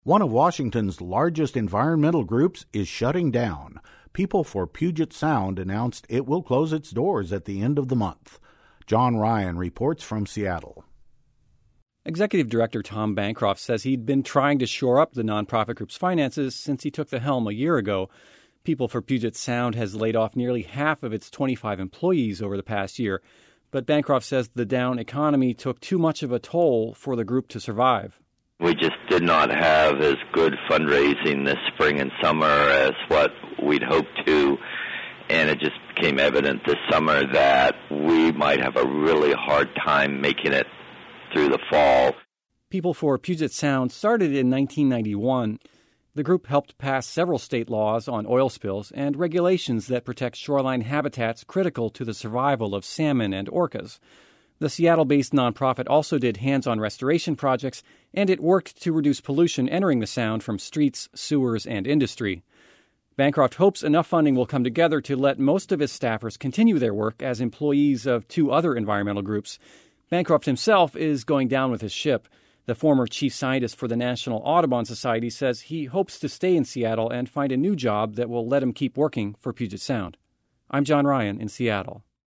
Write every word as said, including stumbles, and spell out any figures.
One of Washington's largest environmental groups is shutting down. People for Puget Sound announced it will close its doors at the end of the month. John Ryan reports from Seattle. Executive Director Tom Bancroft says he'd been trying to shore up the nonprofit group's finances since he took the helm a year ago. People for Puget Sound has laid off nearly half of its twenty-five employees over the past year. But Bancroft says the down economy took too much of a toll for the group to survive. We just did not have as good fundraising this spring and summer as what we'd hoped to, and it just became evident this summer that we might have a really hard time making it through the fall. People for Puget Sound started in nineteen ninety-one. The group helped pass several state laws on oil spills and regulations that protect shoreline habitats critical to the survival of salmon and orcas. The Seattle-based nonprofit also did hands-on restoration projects, and it worked to reduce pollution entering the Sound from streets, sewers, and industry. Bancroft hopes enough funding will come together to let most of his staffers continue their work as employees of two other environmental groups. Bancroft himself is going down with his ship. The former chief scientist for the National Audubon Society says he hopes to stay in Seattle and find a new job that will let him keep working for Puget Sound. I'm John Ryan in Seattle.